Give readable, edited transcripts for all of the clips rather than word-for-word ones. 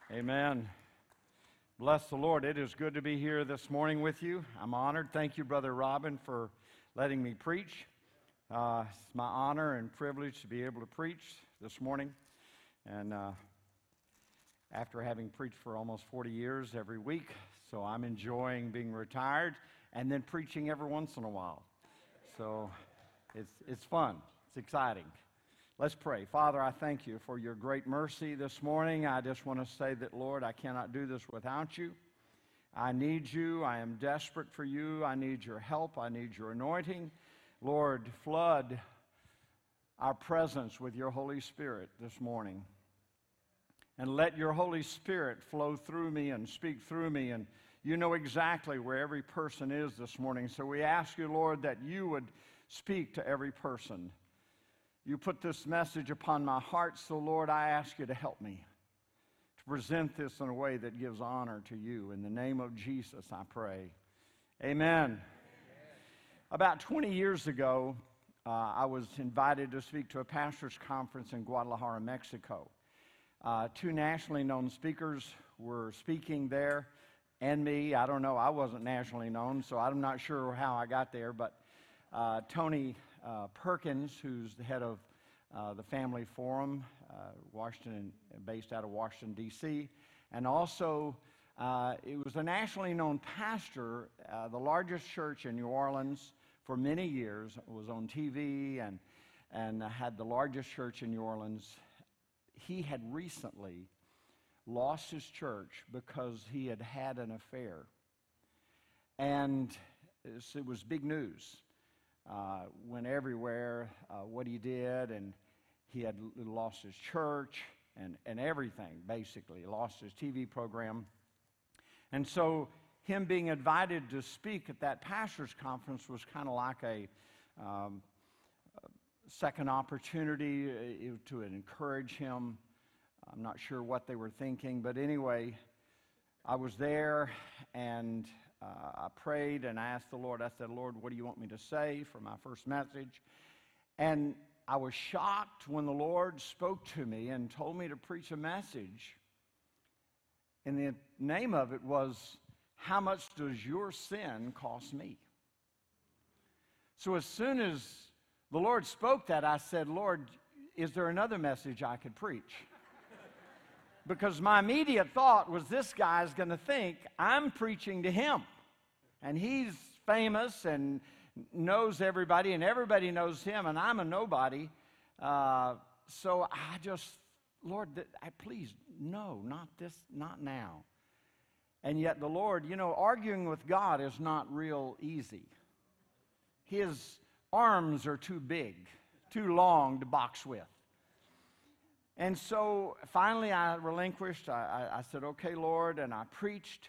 Amen. Bless the Lord. It is good to be here this morning with you. I'm honored. Thank you, Brother Robin, for letting me preach. It's my honor and privilege to be able to preach this morning. And after having preached for almost 40 years every week, so I'm enjoying being retired and then preaching every once in a while. So it's fun. It's exciting. Let's pray. Father, I thank you for your great mercy this morning. I just want to say that, Lord, I cannot do this without you. I need you. I am desperate for you. I need your help. I need your anointing. Lord, flood our presence with your Holy Spirit this morning. And let your Holy Spirit flow through me and speak through me. And you know exactly where every person is this morning. So we ask you, Lord, that you would speak to every person. You put this message upon my heart, so Lord, I ask you to help me to present this in a way that gives honor to you. In the name of Jesus, I pray. Amen. About 20 years ago, I was invited to speak to a pastor's conference in Guadalajara, Mexico. Two nationally known speakers were speaking there, and me. I don't know, I wasn't nationally known, so I'm not sure how I got there, but Tony Perkins, who's the head of the Family Forum, based out of Washington, D.C., and also it was a nationally known pastor, the largest church in New Orleans for many years. It was on TV and had the largest church in New Orleans. He had recently lost his church because he had had an affair, and it was big news. Went everywhere, what he did, and he had lost his church and everything, basically. Lost his TV program. And so him being invited to speak at that pastor's conference was kind of like a second opportunity to encourage him. I'm not sure what they were thinking, but anyway, I was there, and I prayed and I asked the Lord, I said, Lord, what do you want me to say for my first message? And I was shocked when the Lord spoke to me and told me to preach a message. And the name of it was, How Much Does Your Sin Cost Me? So as soon as the Lord spoke that, I said, Lord, is there another message I could preach? Because my immediate thought was, this guy's going to think I'm preaching to him. And he's famous and knows everybody, and everybody knows him, and I'm a nobody. So I just, Lord, please, no, not this, not now. And yet the Lord, arguing with God is not real easy. His arms are too big, too long to box with. And so finally I relinquished. I said, okay, Lord, and I preached.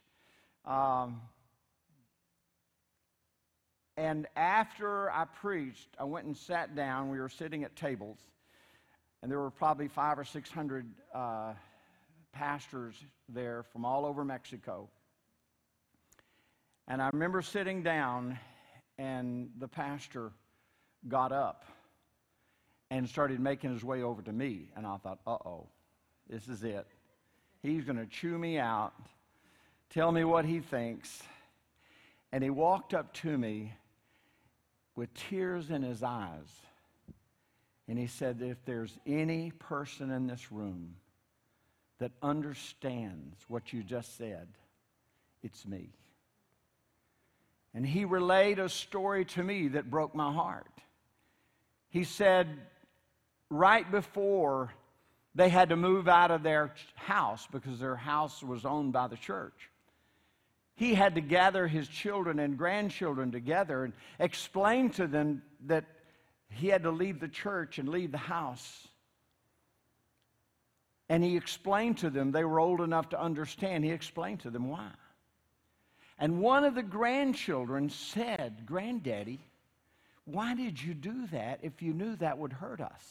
And after I preached, I went and sat down. We were sitting at tables, and there were probably 500 or 600 pastors there from all over Mexico. And I remember sitting down, and the pastor got up and started making his way over to me. And I thought, uh-oh, this is it. He's going to chew me out, tell me what he thinks. And he walked up to me with tears in his eyes. And he said, if there's any person in this room that understands what you just said, it's me. And he relayed a story to me that broke my heart. He said, right before they had to move out of their house because their house was owned by the church, he had to gather his children and grandchildren together and explain to them that he had to leave the church and leave the house. And he explained to them, they were old enough to understand, he explained to them why. And one of the grandchildren said, Granddaddy, why did you do that if you knew that would hurt us?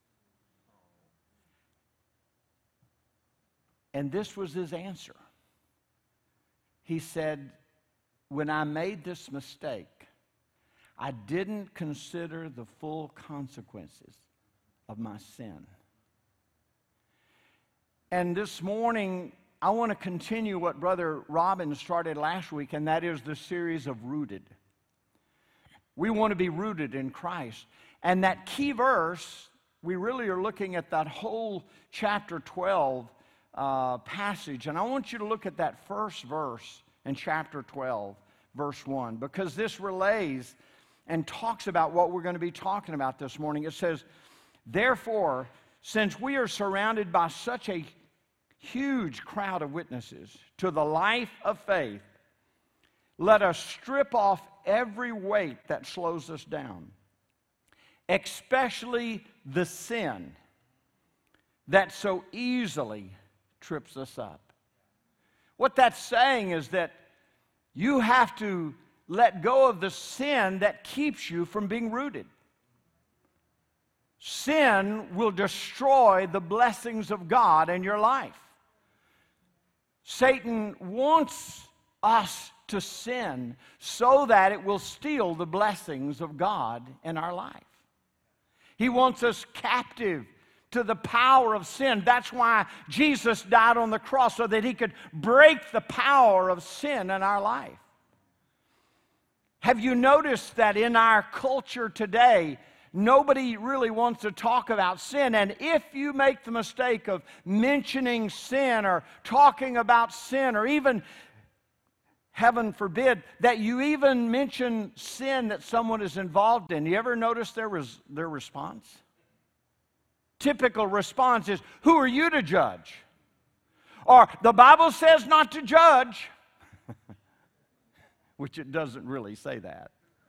And this was his answer. He said, when I made this mistake, I didn't consider the full consequences of my sin. And this morning, I want to continue what Brother Robin started last week, and that is the series of Rooted. We want to be rooted in Christ. And that key verse, we really are looking at that whole chapter 12 passage. And I want you to look at that first verse in chapter 12, verse 1, because this relays and talks about what we're going to be talking about this morning. It says, "Therefore, since we are surrounded by such a huge crowd of witnesses to the life of faith, let us strip off every weight that slows us down, especially the sin that so easily trips us up." What that's saying is that you have to let go of the sin that keeps you from being rooted. Sin will destroy the blessings of God in your life. Satan wants us to sin so that it will steal the blessings of God in our life. He wants us captive to the power of sin. That's why Jesus died on the cross, so that he could break the power of sin in our life. Have you noticed that in our culture today, nobody really wants to talk about sin? And if you make the mistake of mentioning sin or talking about sin, or even, heaven forbid, that you even mention sin that someone is involved in, you ever notice their response? Typical response is, "Who are you to judge?" Or, "The Bible says not to judge." Which it doesn't really say that.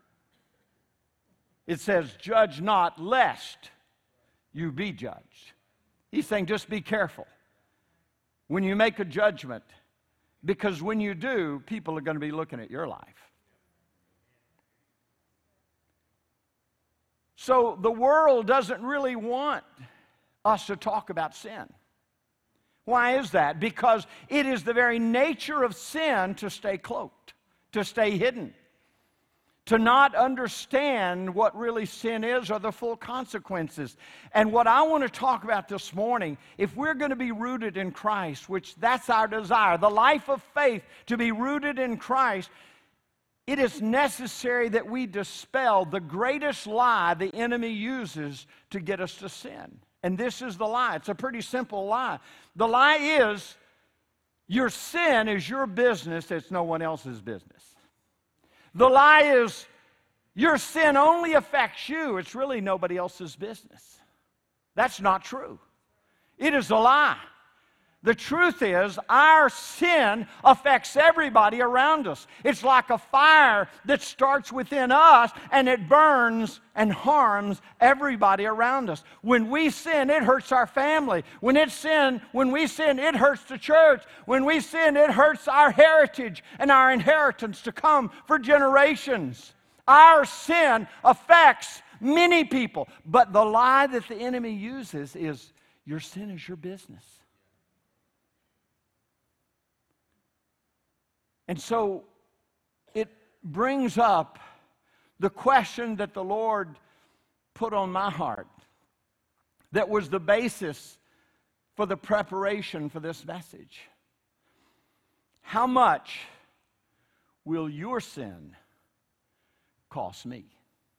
It says, "Judge not, lest you be judged." He's saying, just be careful when you make a judgment, because when you do, people are going to be looking at your life. So the world doesn't really want us to talk about sin. Why is that? Because it is the very nature of sin to stay cloaked, to stay hidden, to not understand what really sin is or the full consequences. And what I want to talk about this morning, if we're going to be rooted in Christ, which that's our desire, the life of faith, to be rooted in Christ, it is necessary that we dispel the greatest lie the enemy uses to get us to sin. And this is the lie. It's a pretty simple lie. The lie is, your sin is your business, it's no one else's business. The lie is, your sin only affects you, it's really nobody else's business. That's not true. It is a lie. The truth is, our sin affects everybody around us. It's like a fire that starts within us, and it burns and harms everybody around us. When we sin, it hurts our family. When we sin, it hurts the church. When we sin, it hurts our heritage and our inheritance to come for generations. Our sin affects many people. But the lie that the enemy uses is, your sin is your business. And so it brings up the question that the Lord put on my heart, that was the basis for the preparation for this message. How much will your sin cost me?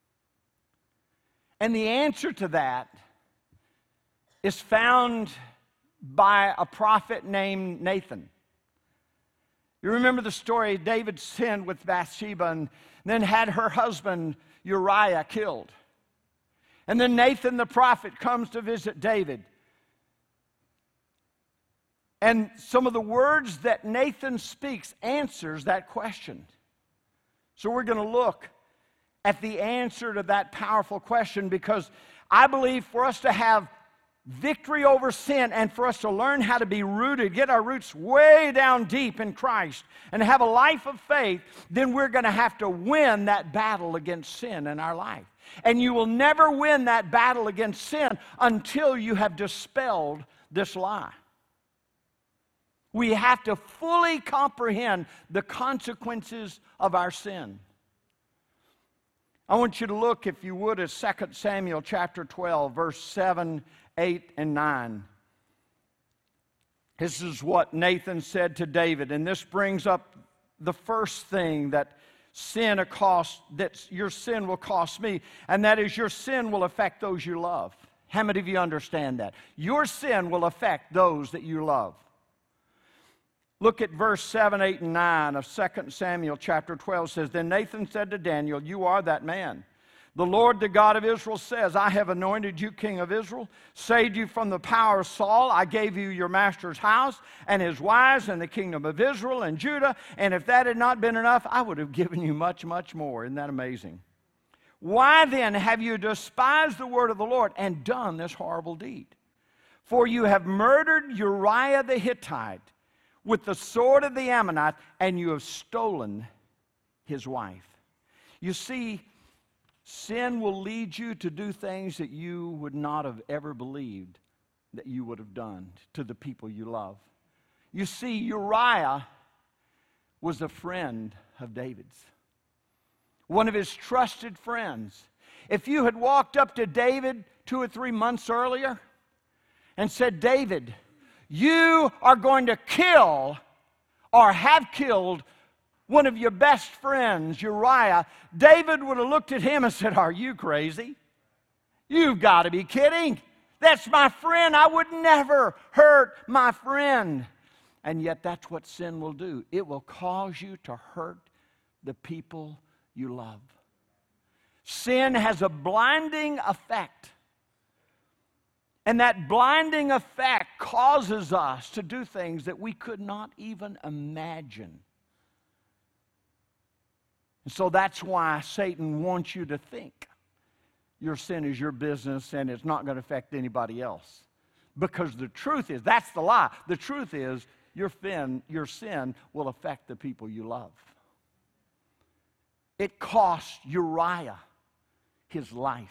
And the answer to that is found by a prophet named Nathan. You remember the story, David sinned with Bathsheba and then had her husband Uriah killed. And then Nathan the prophet comes to visit David. And some of the words that Nathan speaks answers that question. So we're going to look at the answer to that powerful question, because I believe for us to have victory over sin and for us to learn how to be rooted, get our roots way down deep in Christ and have a life of faith, then we're going to have to win that battle against sin in our life. And you will never win that battle against sin until you have dispelled this lie. We have to fully comprehend the consequences of our sin. I want you to look, if you would, at 2 Samuel chapter 12, verse 7, 8, and 9. This is what Nathan said to David, and this brings up the first thing that your sin will cost me, and that is your sin will affect those you love. How many of you understand that? Your sin will affect those that you love. Look at verse 7, 8, and 9 of 2 Samuel chapter 12 says, Then Nathan said to Daniel, You are that man. The Lord, the God of Israel, says, I have anointed you king of Israel, saved you from the power of Saul. I gave you your master's house and his wives and the kingdom of Israel and Judah. And if that had not been enough, I would have given you much, much more. Isn't that amazing? Why then have you despised the word of the Lord and done this horrible deed? For you have murdered Uriah the Hittite with the sword of the Ammonite, and you have stolen his wife. You see, sin will lead you to do things that you would not have ever believed that you would have done to the people you love. You see, Uriah was a friend of David's, one of his trusted friends. If you had walked up to David 2 or 3 months earlier and said, David, you are going to kill or have killed one of your best friends, Uriah, David would have looked at him and said, Are you crazy? You've got to be kidding. That's my friend. I would never hurt my friend. And yet that's what sin will do. It will cause you to hurt the people you love. Sin has a blinding effect. And that blinding effect causes us to do things that we could not even imagine. And so that's why Satan wants you to think your sin is your business and it's not going to affect anybody else. Because the truth is, that's the lie. The truth is, your sin will affect the people you love. It cost Uriah his life.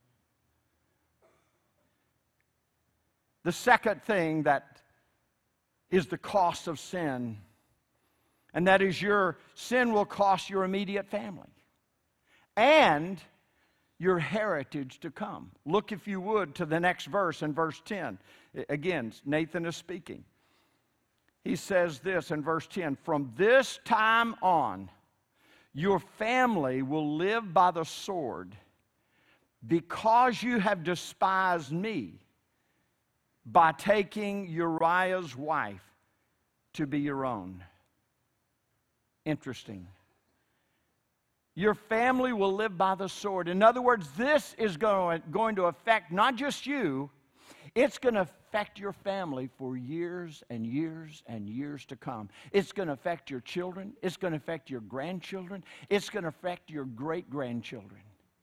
The second thing that is the cost of sin, and that is your sin will cost your immediate family and your heritage to come. Look, if you would, to the next verse in verse 10. Again, Nathan is speaking. He says this in verse 10, From this time on, your family will live by the sword because you have despised me by taking Uriah's wife to be your own. Interesting. Your family will live by the sword. In other words, this is going to affect not just you, it's going to affect your family for years and years and years to come. It's going to affect your children. It's going to affect your grandchildren. It's going to affect your great-grandchildren.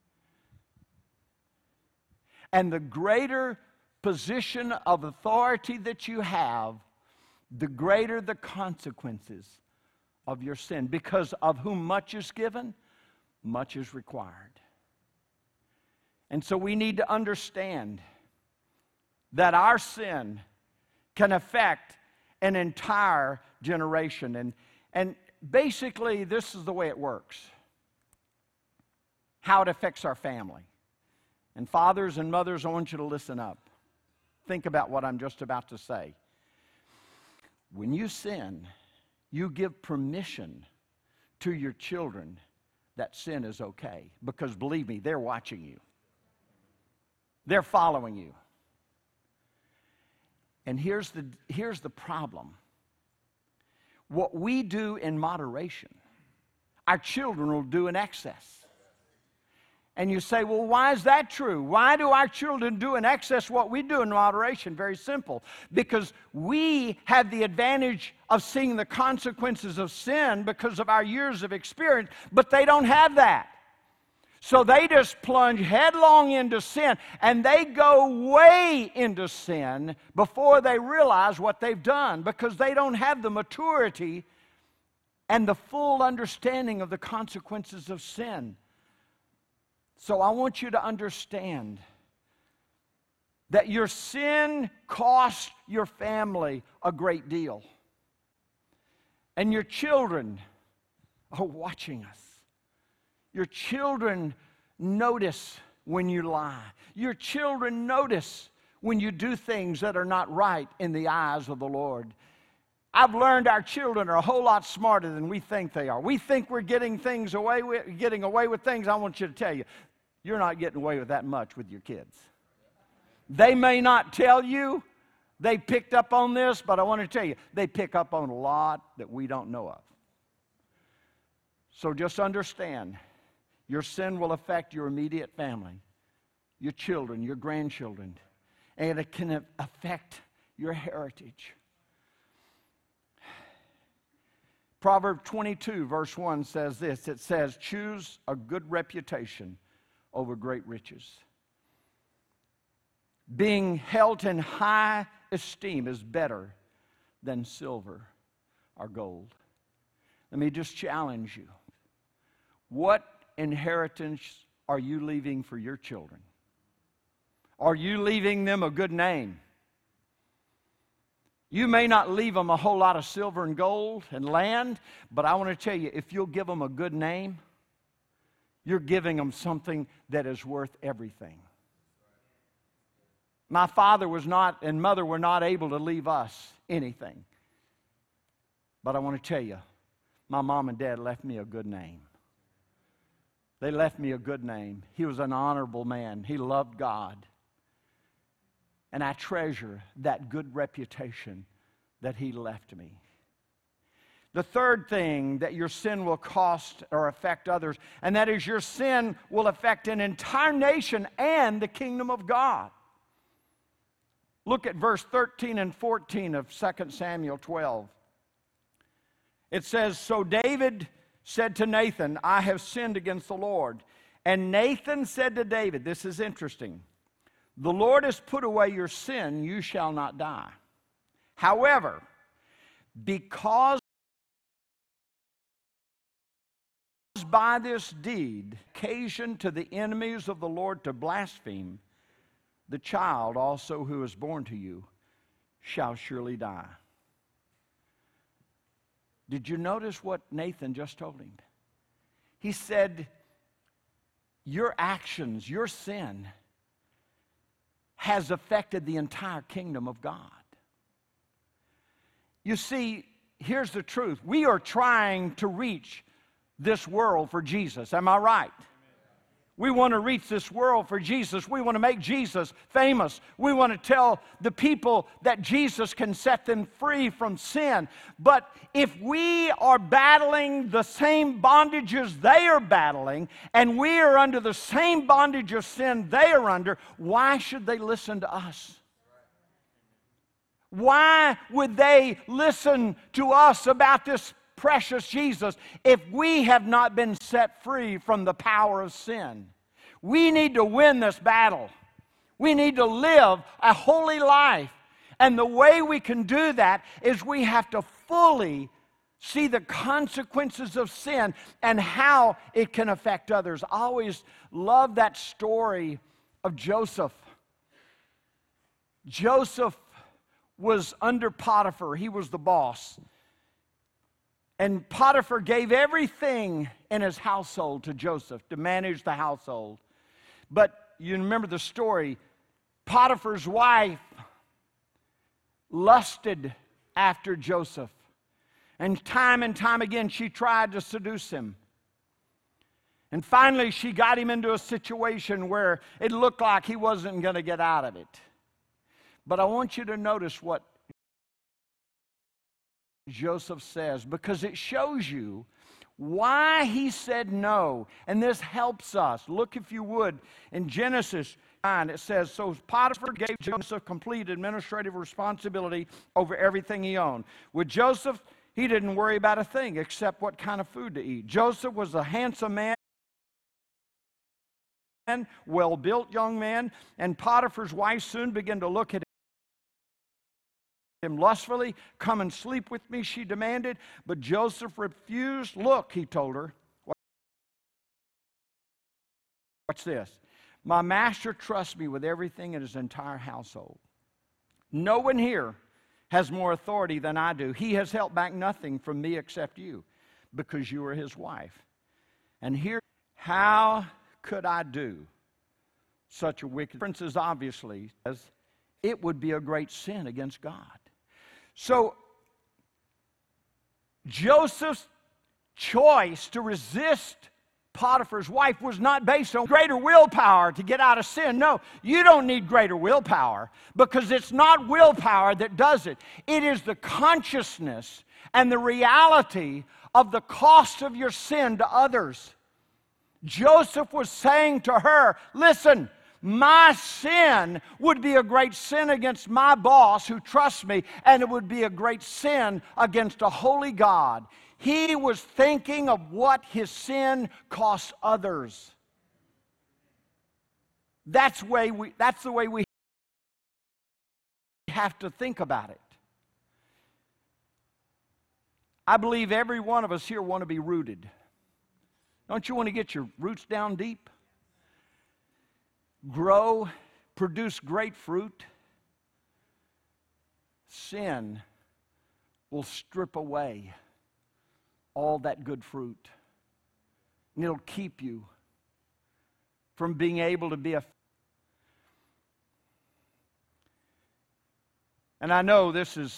And the greater position of authority that you have, the greater the consequences of your sin. Because of whom much is given, much is required. And so we need to understand that our sin can affect an entire generation. And basically, this is the way it works. How it affects our family. And fathers and mothers, I want you to listen up. Think about what I'm just about to say. When you sin, you give permission to your children that sin is okay. Because believe me, they're watching you. They're following you. And here's the problem. What we do in moderation, our children will do in excess. And you say, well, why is that true? Why do our children do in excess what we do in moderation? Very simple. Because we have the advantage of seeing the consequences of sin because of our years of experience, but they don't have that. So they just plunge headlong into sin, and they go way into sin before they realize what they've done because they don't have the maturity and the full understanding of the consequences of sin. So I want you to understand that your sin cost your family a great deal. And your children are watching us. Your children notice when you lie. Your children notice when you do things that are not right in the eyes of the Lord. I've learned our children are a whole lot smarter than we think they are. We think we're getting away with things. I want you to tell you, you're not getting away with that much with your kids. They may not tell you they picked up on this, but I want to tell you, they pick up on a lot that we don't know of. So just understand, your sin will affect your immediate family, your children, your grandchildren, and it can affect your heritage. Proverbs 22, verse 1 says this. It says, choose a good reputation over great riches. Being held in high esteem is better than silver or gold. Let me just challenge you. What inheritance are you leaving for your children? Are you leaving them a good name? You may not leave them a whole lot of silver and gold and land, but I want to tell you, if you'll give them a good name, you're giving them something that is worth everything. My father was not, and mother were not able to leave us anything. But I want to tell you, my mom and dad left me a good name. They left me a good name. He was an honorable man. He loved God. And I treasure that good reputation that he left me. The third thing that your sin will cost or affect others, and that is your sin will affect an entire nation and the kingdom of God. Look at verse 13 and 14 of 2 Samuel 12. It says, so David said to Nathan, I have sinned against the Lord. And Nathan said to David, this is interesting, the Lord has put away your sin, you shall not die. However, because by this deed, occasion to the enemies of the Lord to blaspheme, the child also who is born to you shall surely die. Did you notice what Nathan just told him? He said, your actions, your sin, has affected the entire kingdom of God. You see, here's the truth. We are trying to reach this world for Jesus. Am I right? We want to reach this world for Jesus. We want to make Jesus famous. We want to tell the people that Jesus can set them free from sin. But if we are battling the same bondages they are battling, and we are under the same bondage of sin they are under, why should they listen to us? Why would they listen to us about this precious Jesus if we have not been set free from the power of sin? We need to win this battle. We need to live a holy life. And the way we can do that is we have to fully see the consequences of sin and how it can affect others. I always love that story of Joseph. Joseph was under Potiphar. He was the boss. And Potiphar gave everything in his household to Joseph to manage the household. But you remember the story. Potiphar's wife lusted after Joseph. And time again, she tried to seduce him. And finally, she got him into a situation where it looked like he wasn't going to get out of it. But I want you to notice what Joseph says, because it shows you why he said no. And this helps us. Look, if you would, in Genesis 9, it says, so Potiphar gave Joseph complete administrative responsibility over everything he owned. With Joseph, he didn't worry about a thing except what kind of food to eat. Joseph was a handsome man, well-built young man, and Potiphar's wife soon began to look at him lustfully. Come and sleep with me, she demanded. But Joseph refused. Look, he told her. Watch this. My master trusts me with everything in his entire household. No one here has more authority than I do. He has held back nothing from me except you, because you are his wife. And here, how could I do such a wicked? Princes obviously says, it would be a great sin against God. So, Joseph's choice to resist Potiphar's wife was not based on greater willpower to get out of sin. No, you don't need greater willpower, because it's not willpower that does it. It is the consciousness and the reality of the cost of your sin to others. Joseph was saying to her, listen, my sin would be a great sin against my boss who trusts me, and it would be a great sin against a holy God. He was thinking of what his sin costs others. That's the way we have to think about it. I believe every one of us here want to be rooted. Don't you want to get your roots down deep? Grow, produce great fruit. Sin will strip away all that good fruit. And it'll keep you from being able to be a... And I know this is...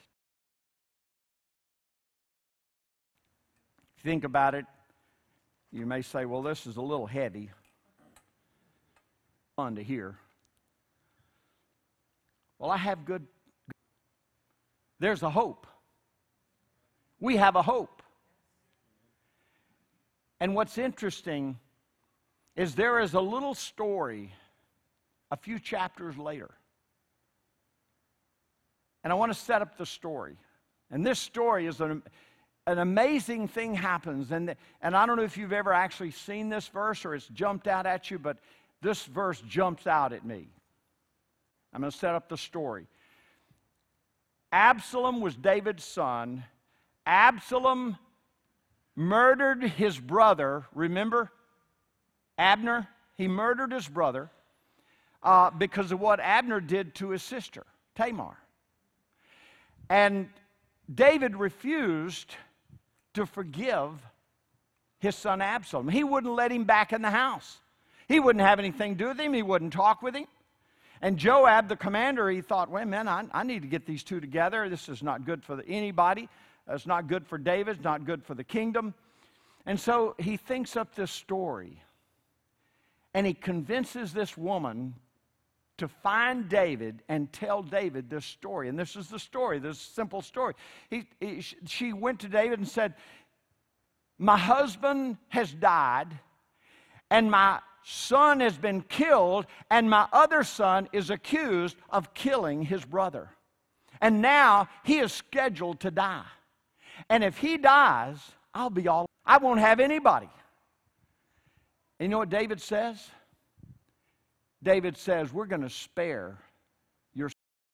If you think about it, you may say, well, this is a little heavy. Fun to hear. Well, I have good... There's a hope. We have a hope. And what's interesting is there is a little story a few chapters later. And I want to set up the story. And this story is an amazing thing happens. And I don't know if you've ever actually seen this verse or it's jumped out at you, but this verse jumps out at me. I'm going to set up the story. Absalom was David's son. Absalom murdered his brother. Remember? Abner? He murdered his brother because of what Abner did to his sister, Tamar. And David refused to forgive his son Absalom. He wouldn't let him back in the house. He wouldn't have anything to do with him. He wouldn't talk with him. And Joab, the commander, he thought, wait a minute, I need to get these two together. This is not good for anybody. It's not good for David. It's not good for the kingdom. And so he thinks up this story. And he convinces this woman to find David and tell David this story. And this is the story, this simple story. She went to David and said, my husband has died, and my son has been killed, and my other son is accused of killing his brother. And now he is scheduled to die. And if he dies, I won't have anybody. And you know what David says? David says, we're going to spare your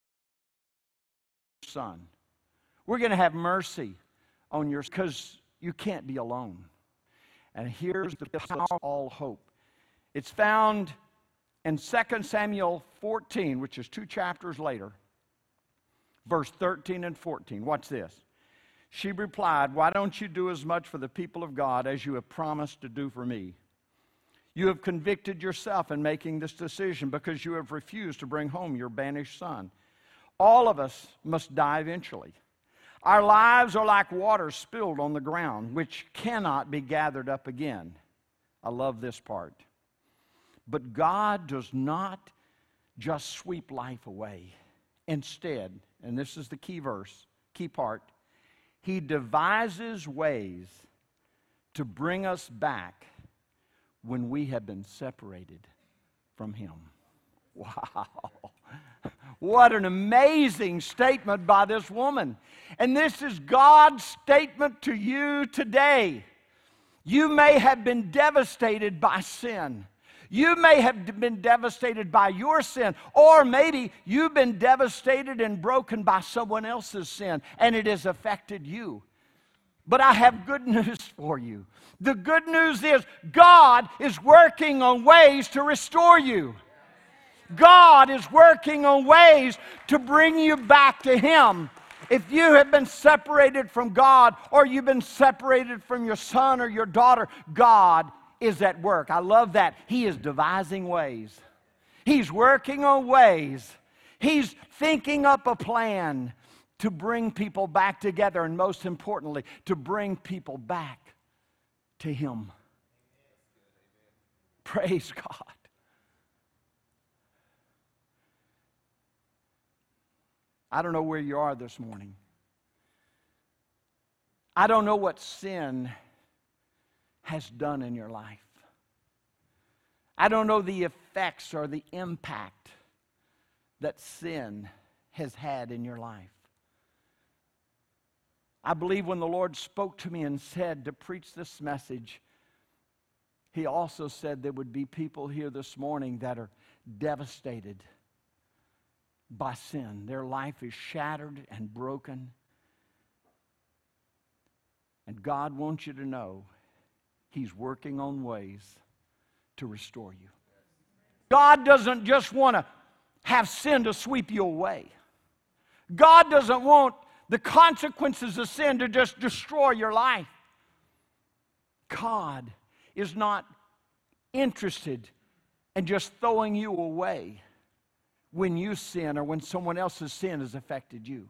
son. We're going to have mercy on yours because you can't be alone. And here's the power of all hope. It's found in 2 Samuel 14, which is 2 chapters later, verse 13 and 14. Watch this. She replied, why don't you do as much for the people of God as you have promised to do for me? You have convicted yourself in making this decision because you have refused to bring home your banished son. All of us must die eventually. Our lives are like water spilled on the ground, which cannot be gathered up again. I love this part. But God does not just sweep life away. Instead, and this is the key verse, key part, He devises ways to bring us back when we have been separated from Him. Wow. What an amazing statement by this woman. And this is God's statement to you today. You may have been devastated by sin. You may have been devastated by your sin, or maybe you've been devastated and broken by someone else's sin, and it has affected you. But I have good news for you. The good news is God is working on ways to restore you. God is working on ways to bring you back to Him. If you have been separated from God, or you've been separated from your son or your daughter, God is at work. I love that. He is devising ways. He's working on ways. He's thinking up a plan to bring people back together, and most importantly, to bring people back to Him. Praise God. I don't know where you are this morning. I don't know what sin has done in your life. I don't know the effects or the impact that sin has had in your life. I believe when the Lord spoke to me and said to preach this message, He also said there would be people here this morning that are devastated by sin. Their life is shattered and broken. And God wants you to know He's working on ways to restore you. God doesn't just want to have sin to sweep you away. God doesn't want the consequences of sin to just destroy your life. God is not interested in just throwing you away when you sin or when someone else's sin has affected you.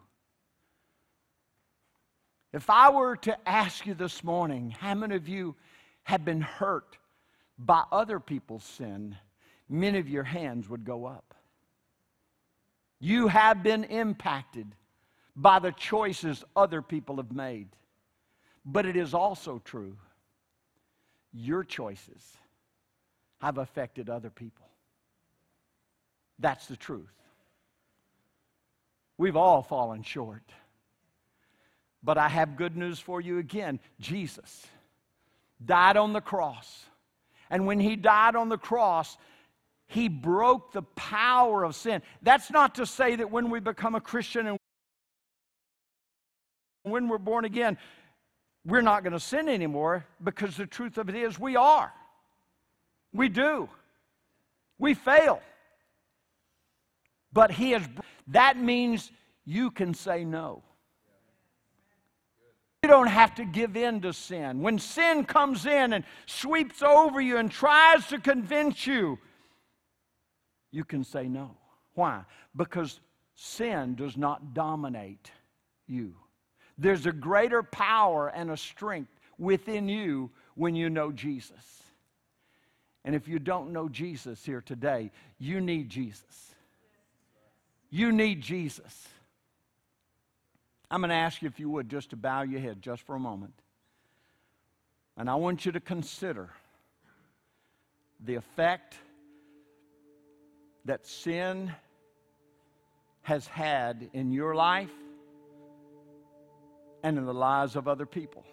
If I were to ask you this morning, how many of you have been hurt by other people's sin, many of your hands would go up. You have been impacted by the choices other people have made. But it is also true, your choices have affected other people. That's the truth. We've all fallen short. But I have good news for you again. Jesus died on the cross. And when He died on the cross, He broke the power of sin. That's not to say that when we become a Christian and when we're born again, we're not going to sin anymore, because the truth of it is we are. We do. We fail. But that means you can say no. You don't have to give in to sin. When sin comes in and sweeps over you and tries to convince you, you can say no. Why? Because sin does not dominate you. There's a greater power and a strength within you when you know Jesus. And if you don't know Jesus here today, you need Jesus. You need Jesus. I'm going to ask you, if you would, just to bow your head just for a moment. And I want you to consider the effect that sin has had in your life and in the lives of other people.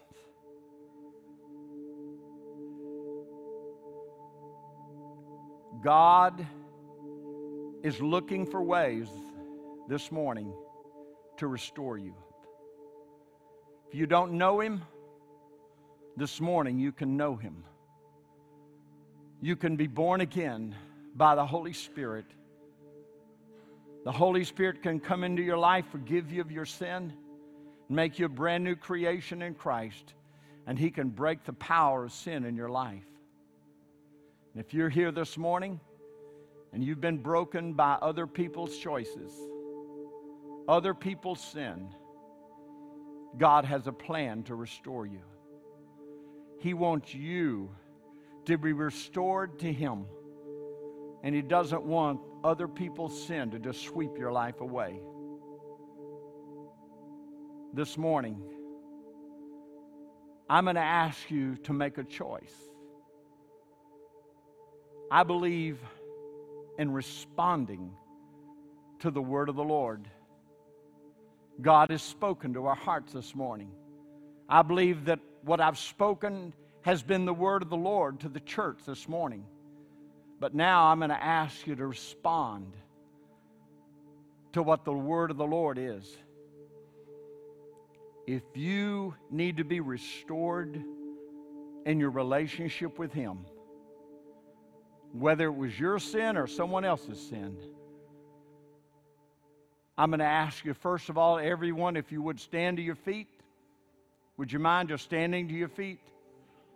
God is looking for ways this morning to restore you. If you don't know Him, this morning you can know Him. You can be born again by the Holy Spirit. The Holy Spirit can come into your life, forgive you of your sin, make you a brand new creation in Christ, and He can break the power of sin in your life. And if you're here this morning and you've been broken by other people's choices, other people's sin, God has a plan to restore you. He wants you to be restored to Him. And He doesn't want other people's sin to just sweep your life away. This morning, I'm going to ask you to make a choice. I believe in responding to the word of the Lord. God has spoken to our hearts this morning. I believe that what I've spoken has been the word of the Lord to the church this morning. But now I'm going to ask you to respond to what the word of the Lord is. If you need to be restored in your relationship with Him, whether it was your sin or someone else's sin, I'm going to ask you, first of all, everyone, if you would stand to your feet. Would you mind just standing to your feet?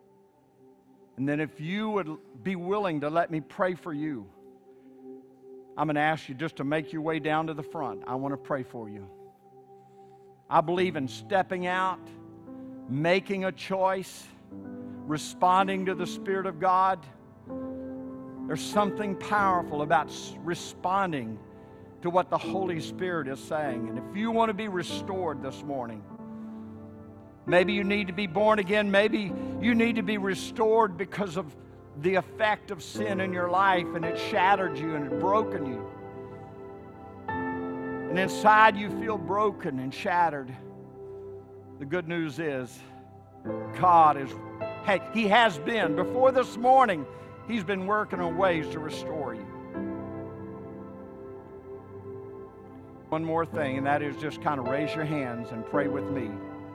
And then if you would be willing to let me pray for you. I'm going to ask you just to make your way down to the front. I want to pray for you. I believe in stepping out, making a choice, responding to the Spirit of God. There's something powerful about responding to what the Holy Spirit is saying. And if you want to be restored this morning, maybe you need to be born again. Maybe you need to be restored because of the effect of sin in your life, and it shattered you and it broken you. And inside you feel broken and shattered. The good news is God is, hey, He has been. Before this morning, He's been working on ways to restore you. One more thing, and that is just kind of raise your hands and pray with me.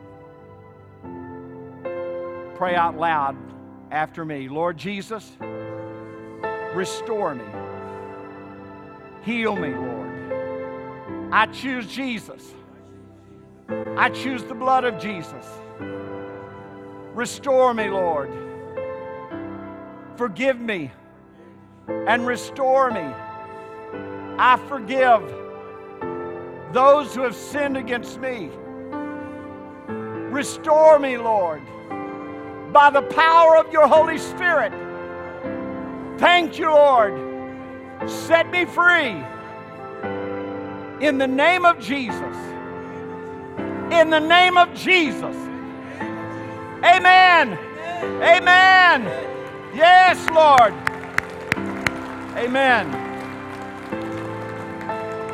Pray out loud after me. Lord Jesus, restore me. Heal me, Lord. I choose Jesus. I choose the blood of Jesus. Restore me, Lord. Forgive me and restore me. I forgive those who have sinned against me. Restore me, Lord, by the power of your Holy Spirit. Thank you, Lord. Set me free. In the name of Jesus. In the name of Jesus. Amen. Amen. Yes, Lord. Amen.